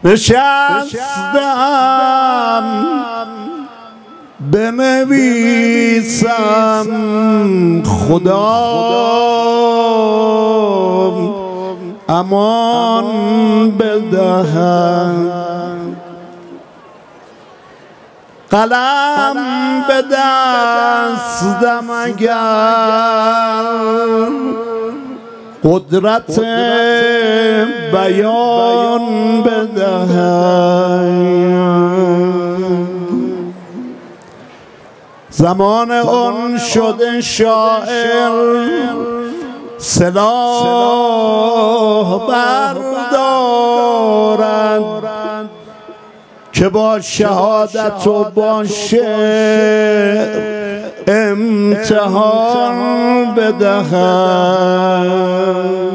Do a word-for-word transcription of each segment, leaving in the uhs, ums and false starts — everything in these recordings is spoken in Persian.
نشستم بنویسم خدا امان بدهد، قلم به دستم اگر قدرت بیان بدهد. زمان اون شده شاعر سلاح بردارد که با شهادت و با شعر امتحان بدهد.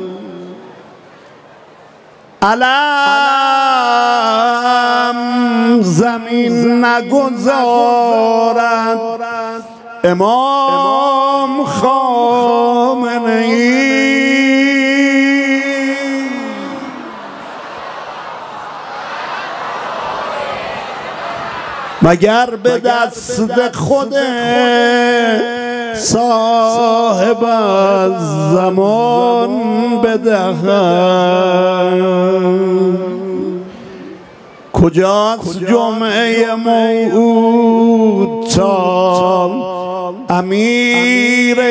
علم زمین نگذارد امام خامنه‌ای، مگر به دست خود صاحب زمان بدهد. کجاست جمعه موعود تا امیر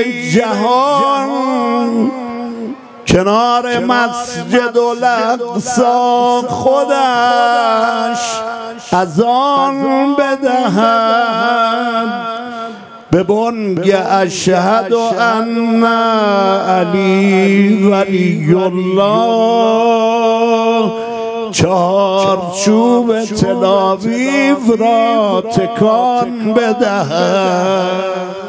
جهان کنار مسجد الاقصی خودش اذان بدهد به بانگ اشهد ان علی ولی الله چارچوب تل آویو را تکان بدهد.